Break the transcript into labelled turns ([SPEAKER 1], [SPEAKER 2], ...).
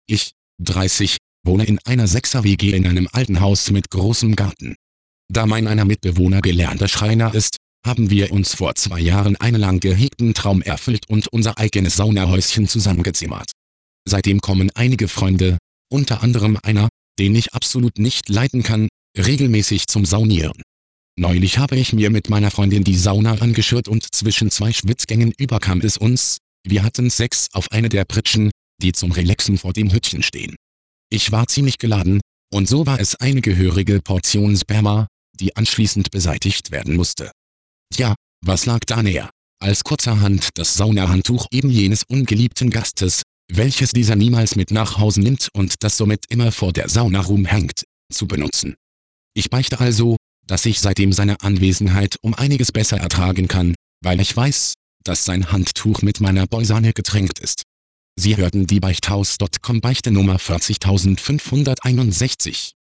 [SPEAKER 1] Ich, 30, wohne in einer 6er-WG in einem alten Haus mit großem Garten. Da mein einer Mitbewohner gelernter Schreiner ist, haben wir uns vor 2 Jahren einen lang gehegten Traum erfüllt und unser eigenes Saunahäuschen zusammengezimmert. Seitdem kommen einige Freunde, unter anderem einer, den ich absolut nicht leiden kann, regelmäßig zum Saunieren. Neulich habe ich mir mit meiner Freundin die Sauna angeschürt und zwischen 2 Schwitzgängen überkam es uns, wir hatten Sex auf eine der Pritschen, die zum Relaxen vor dem Hütchen stehen. Ich war ziemlich geladen, und so war es eine gehörige Portion Sperma, die anschließend beseitigt werden musste. Tja, was lag da näher, als kurzerhand das Saunahandtuch eben jenes ungeliebten Gastes, welches dieser niemals mit nach Hause nimmt und das somit immer vor der Sauna rumhängt, zu benutzen. Ich beichte also, dass ich seitdem seine Anwesenheit um einiges besser ertragen kann, weil ich weiß, dass sein Handtuch mit meiner Beusahne getränkt ist. Sie hörten die Beichthaus.com Beichte Nummer 40561.